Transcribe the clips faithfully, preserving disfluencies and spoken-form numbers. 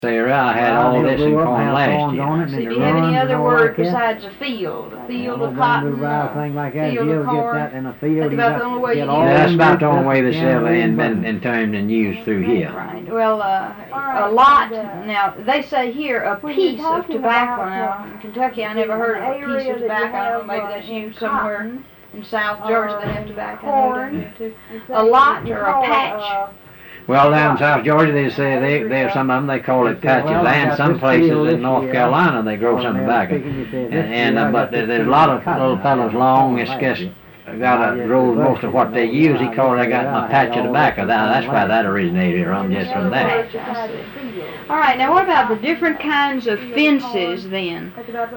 Sarah, I had all this in corn last year. So do you have any other word besides a field? A field of cotton, a field of corn? That's about the only way you use it. That's about the only way this ever been, been turned and used through here. Right. Well, uh, a lot, now, they say here a piece of tobacco. Now, in Kentucky, I never heard of a piece of tobacco. I don't know, maybe that's used somewhere in South Georgia they have tobacco. I know down here too. A lot or a patch. Well, down in South Georgia, they say they, they have some of them, they call it patch of land. Some places in North Carolina, they grow some tobacco. And, and uh, but there's a lot of little fellows long, it's just got a roll most of what they use. He called it, I got my patch of tobacco. Now, that's why that originated from, just from that. All right, now what about the different kinds of fences then?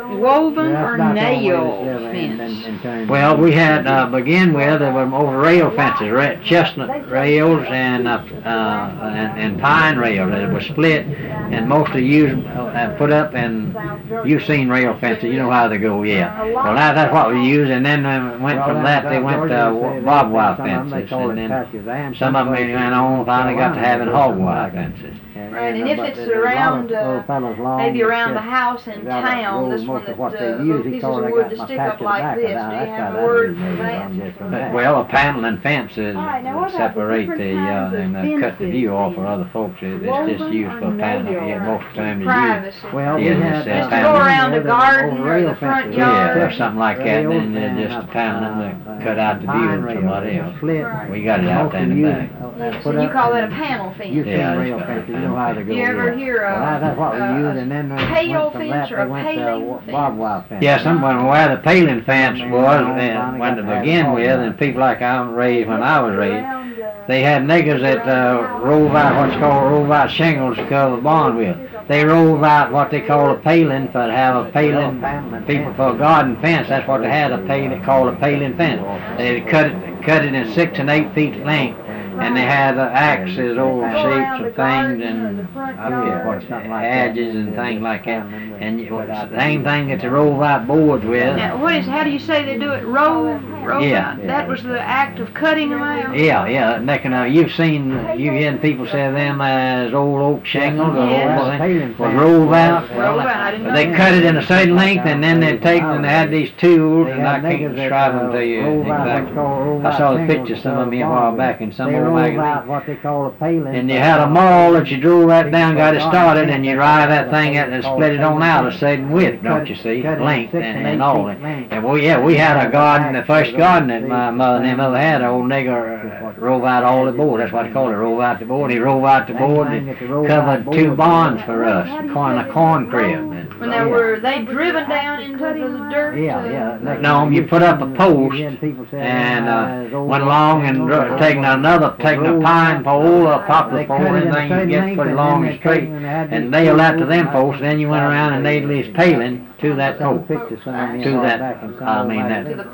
Woven or nail fence? Well, we had, uh, begin with, there were over rail fences, ra chestnut rails and, uh, uh, and, and pine rails that were split and mostly used and put up, and you've seen rail fences, you know how they go, yeah. Well, now that's what we use, and then uh, went from that, they went to uh, barbed wire fences, and then some of them went on, finally got to having hog wire fences. Right, and if it's around, uh, maybe around the house in town, this one that, uh, little pieces of wood that stick up like this, do you have a word for that? Well, a panel and fence is separate the, uh, and uh, cut the view off for other folks. It's just used for panel, yeah, most of the time it's used. Well, yeah, it's, just to go around the garden or the front yard. Yeah, or something like that, and then just a panel and cut out the view of somebody else. We got it out there in the back. Yes, and you call that a panel fence? Yeah, that's Do you ever hear a, well, that's what we uh, used, and then we pale went from fence that, or a they went paling to barbed wire fence. Yeah, someone where the paling fence was, and when to begin with, and people like I was raised when I was raised, they had niggers that uh, rolled out what's called rolled out shingles to cover the barn with. They rolled out what they call a paling, for to have a paling, people for a garden fence, that's what they had, a paling, called a paling fence. They cut it, cut it in six and eight feet length. And they had uh, axes, old shapes of things, and I forget what, something like edges and things like that. And you, the same thing that they roll out boards with. Now, what is, how do you say they do it? Roll, roll yeah. out? That was the act of cutting them out? Yeah, yeah. Making a, you've seen, you've heard people say them as old oak shingles, or yes. old thing, was rolled out. Rolled out, I didn't know They that. cut it in a certain length, and then they'd take and they had these tools, and I can't describe them to you exactly. I saw the picture of some of them a while back in some old magazine. What they call a paling. And you had a maul that you drove right down, got it started, and you drive that thing out and split it on out a certain width, don't you see? Length and, and all. And well, yeah, we had a garden, the first garden that my mother and them ever had, an old nigger uh, rove out all the board. That's what they call it, rove out the board. He rove out the board and covered two barns for us, corn, a corn crib. Well, now, were they driven down into the dirt? Yeah, yeah. No, you put up a post and uh, went along and uh, taking another, taking a pine pole, a poplar pole, anything you get, put it long and straight, and nail that to them posts. Then you went around and nailed this paling to that post, to that, I mean that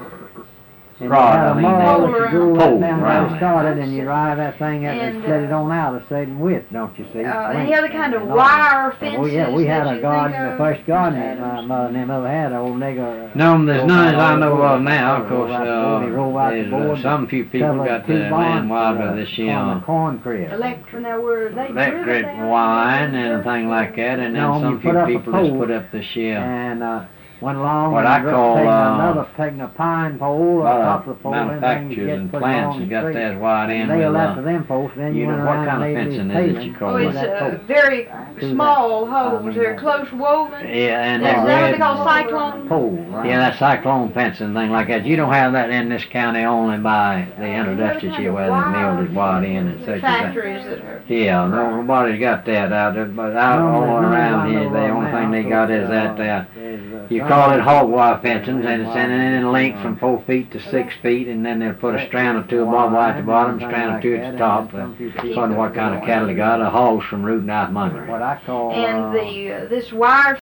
rod, I mean that pole, right. Started, and you drive that thing out and split it on out a certain width, don't you see? Uh, any other kind of wire fences? Well, yeah, we had that a you garden, think the of? first garden that my mother and them ever had, an old nigger. No, there's none as I know of now, of course. Uh, there's uh, board, some few people got the land wilder this year on corn crib. Electric, now were they electric driven wine and thing like that, and then No, some you few put up a people just pole put up this year. And uh, went along What and I call, taking uh, another, taking a pine pole, a poplar pole, manufacturers and plants and got that wide in nail with, that to uh, them folks, then you you know, went what around kind of and made fencing these is it palings you call Oh, it? it's with that uh, post. very that. small I holes. mean, They're uh, close woven. Yeah, and Is they're that what red. they call cyclone? Pole, right? Yeah, that cyclone fence and thing like that. You don't have that in this county only by the industries here where the mill is wide in and such as that. Factories that are. Yeah, no, nobody's got that out there, but out all around here, the only thing they got is that, uh, you call it hog wire fencing, and it's in, in length from four feet to six feet, and then they'll put a strand or two of barbed wire at the bottom, a strand or two at the top, uh, according to what kind of cattle they got, a hogs from rooting out from under it. What I call, And uh, the, uh, this wire